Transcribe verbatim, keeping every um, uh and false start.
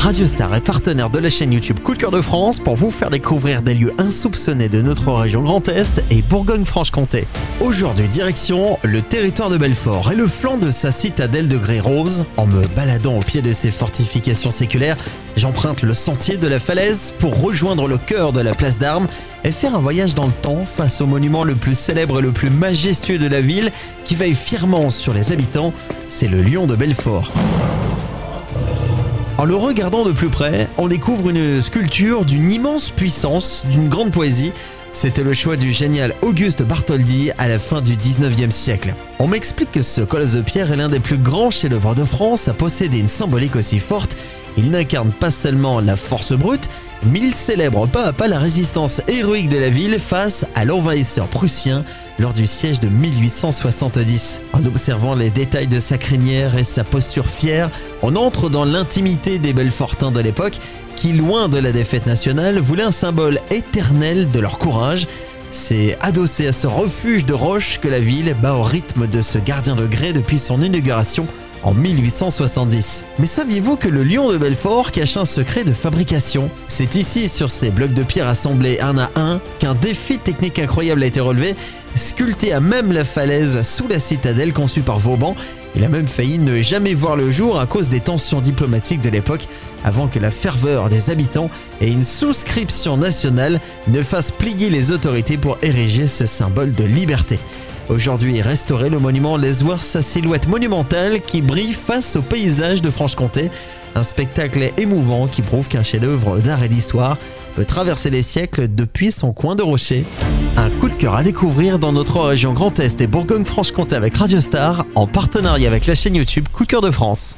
Radio Star est partenaire de la chaîne YouTube Coup de cœur de France pour vous faire découvrir des lieux insoupçonnés de notre région Grand Est et Bourgogne-Franche-Comté. Aujourd'hui, direction le territoire de Belfort et le flanc de sa citadelle de grès rose. En me baladant au pied de ses fortifications séculaires, j'emprunte le sentier de la falaise pour rejoindre le cœur de la place d'Armes et faire un voyage dans le temps face au monument le plus célèbre et le plus majestueux de la ville qui veille fièrement sur les habitants, c'est le lion de Belfort. En le regardant de plus près, on découvre une sculpture d'une immense puissance, d'une grande poésie. C'était le choix du génial Auguste Bartholdi à la fin du dix-neuvième siècle. On m'explique que ce colosse de pierre est l'un des plus grands chefs-d'œuvre de France à posséder une symbolique aussi forte. Il n'incarne pas seulement la force brute, mais il célèbre pas à pas la résistance héroïque de la ville face à l'envahisseur prussien lors du siège de mille huit cent soixante-dix. En observant les détails de sa crinière et sa posture fière, on entre dans l'intimité des Belfortins de l'époque qui, loin de la défaite nationale, voulaient un symbole éternel de leur courage. C'est adossé à ce refuge de roches que la ville bat au rythme de ce gardien de grès depuis son inauguration en mille huit cent soixante-dix. Mais saviez-vous que le lion de Belfort cache un secret de fabrication? C'est ici, sur ces blocs de pierre assemblés un à un, qu'un défi technique incroyable a été relevé. Sculpté à même la falaise sous la citadelle conçue par Vauban, il a même failli ne jamais voir le jour à cause des tensions diplomatiques de l'époque, avant que la ferveur des habitants et une souscription nationale ne fassent plier les autorités pour ériger ce symbole de liberté. Aujourd'hui restauré, le monument laisse voir sa silhouette monumentale qui brille face au paysage de Franche-Comté. Un spectacle émouvant qui prouve qu'un chef-d'œuvre d'art et d'histoire peut traverser les siècles depuis son coin de rocher. Un coup de cœur à découvrir dans notre région Grand Est et Bourgogne-Franche-Comté avec Radio Star en partenariat avec la chaîne YouTube Coup de cœur de France.